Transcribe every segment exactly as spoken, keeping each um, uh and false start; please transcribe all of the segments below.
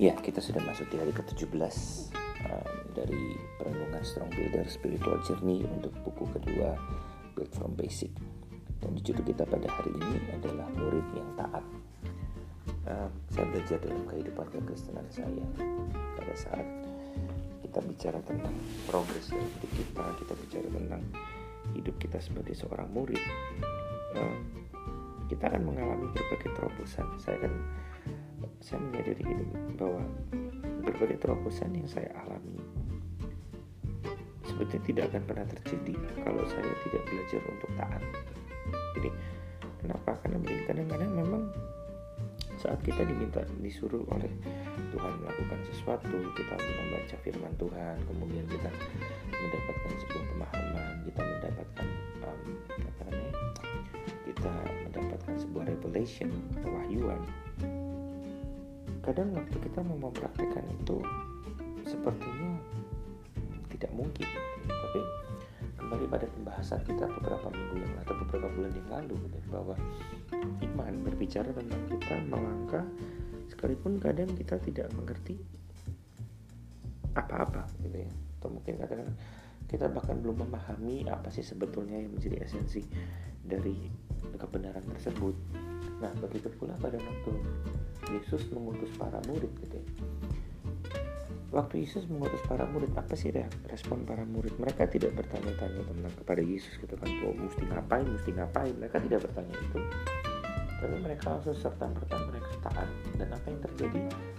Ya, kita sudah masuk di hari ketujuh belas uh, dari perenungan Strong Builder Spiritual Journey untuk buku kedua, Build from Basic. Dan judul kita pada hari ini adalah murid yang taat. Uh, saya belajar dalam kehidupan kekristenan saya pada saat kita bicara tentang progres dalam hidup kita, kita bicara tentang hidup kita sebagai seorang murid. Uh, kita akan mengalami berbagai terobosan. Saya akan saya menyadari ini bahwa berbagai terobosan yang saya alami sebetulnya tidak akan pernah terjadi kalau saya tidak belajar untuk taat. Jadi kenapa? Karena kadang-kadang memang saat kita diminta disuruh oleh Tuhan melakukan sesuatu, kita membaca firman Tuhan, kemudian kita mendapatkan sebuah pemahaman, kita mendapatkan um, apa namanya, kita mendapatkan sebuah revelation, pewahyuan. Kadang waktu kita mau mempraktikkan itu sepertinya tidak mungkin. Tapi kembali pada pembahasan kita beberapa minggu yang atau beberapa bulan yang lalu, gitu, bahwa iman berbicara tentang kita melangkah sekalipun kadang kita tidak mengerti apa-apa, gitu ya. Atau mungkin kadang kita bahkan belum memahami apa sih sebetulnya yang menjadi esensi dari kebenaran tersebut. Nah, begitu pula pada waktu Yesus mengutus para murid, gitu ya. Waktu Yesus mengutus para murid, apa sih respon para murid? Mereka tidak bertanya-tanya tentang kepada Yesus, gitu kan, oh, mesti ngapain, mesti ngapain. Mereka tidak bertanya itu, tapi mereka langsung serta-merta mereka taat. Dan apa yang terjadi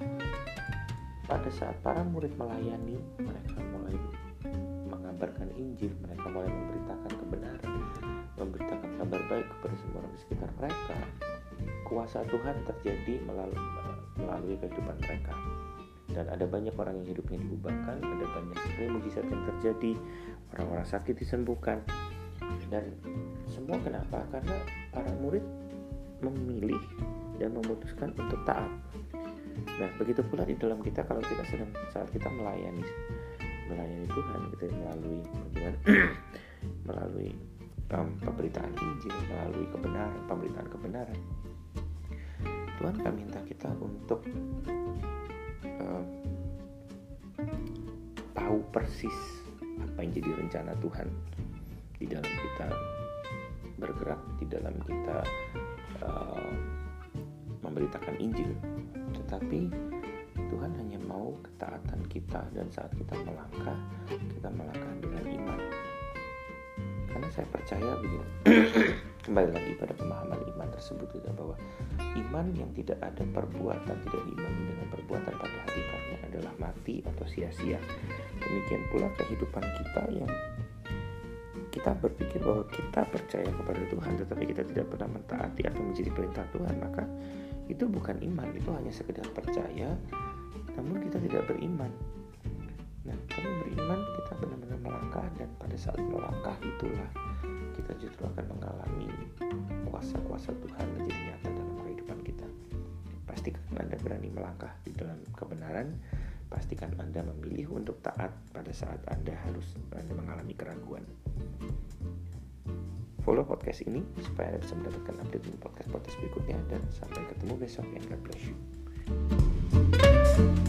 pada saat para murid melayani, mereka mulai mengabarkan Injil, mereka mulai memberitakan kebenaran, memberitakan kabar baik kepada semua orang di sekitar mereka. Kuasa Tuhan terjadi melalui, melalui kehidupan mereka. Dan ada banyak orang yang hidupnya diubahkan, ada banyak sekali mujizat yang terjadi, orang-orang sakit disembuhkan. Dan semua kenapa? Karena para murid memilih dan memutuskan untuk taat. Nah, begitu pula di dalam kita kalau kita sedang saat kita melayani melayani Tuhan, kita melalui melalui um, pemberitaan Injil, melalui kebenaran, pemberitaan kebenaran. Tuhan akan minta kita untuk uh, tahu persis apa yang jadi rencana Tuhan di dalam kita bergerak, di dalam kita uh, memberitakan Injil. Tetapi Tuhan hanya mau ketaatan kita, dan saat kita melangkah, kita melangkah dengan iman. Karena saya percaya begini, kembali lagi pada pemahaman iman tersebut, kita bahwa iman yang tidak ada perbuatan, tidak diimbangi dengan perbuatan, pada hakikatnya adalah mati atau sia-sia. Demikian pula kehidupan kita yang kita berpikir bahwa kita percaya kepada Tuhan, tetapi kita tidak pernah mentaati atau menjadi perintah Tuhan, maka itu bukan iman, itu hanya sekedar percaya, namun kita tidak beriman. Nah, kalau beriman kita benar-benar melangkah, dan pada saat melangkah itulah kita justru akan mengalami kuasa-kuasa Tuhan menjadi nyata dalam kehidupan kita. Pastikan Anda berani melangkah di dalam kebenaran, pastikan Anda memilih untuk taat pada saat Anda harus Anda mengalami keraguan. Follow podcast ini supaya Anda bisa mendapatkan update di podcast-podcast berikutnya, dan sampai ketemu besok, and God bless you.